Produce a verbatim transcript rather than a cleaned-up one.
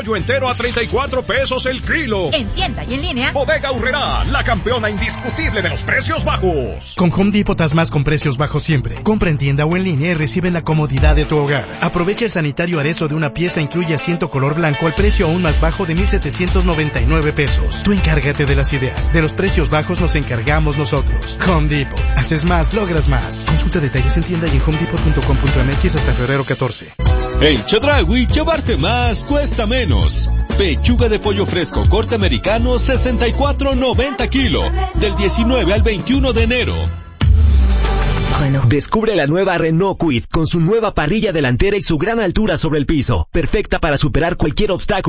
Pollo entero a treinta y cuatro pesos el kilo. En tienda y en línea. Bodega Aurrerá, la campeona indiscutible de los precios bajos. Con Home Depot estás más con precios bajos siempre. Compra en tienda o en línea y recibe la comodidad de tu hogar. Aprovecha el sanitario Arezo de una pieza, incluye asiento color blanco al precio aún más bajo de mil setecientos noventa y nueve pesos. Tú encárgate de las ideas. De los precios bajos nos encargamos nosotros. Home Depot. Haces más, logras más. Consulta detalles en tienda y en home depot punto com punto m x hasta febrero catorce. En Chedraui, llevarte más cuesta menos. Pechuga de pollo fresco corte americano sesenta y cuatro noventa kilo del diecinueve al veintiuno de enero. Bueno. Descubre la nueva Renault Kwid con su nueva parrilla delantera y su gran altura sobre el piso, perfecta para superar cualquier obstáculo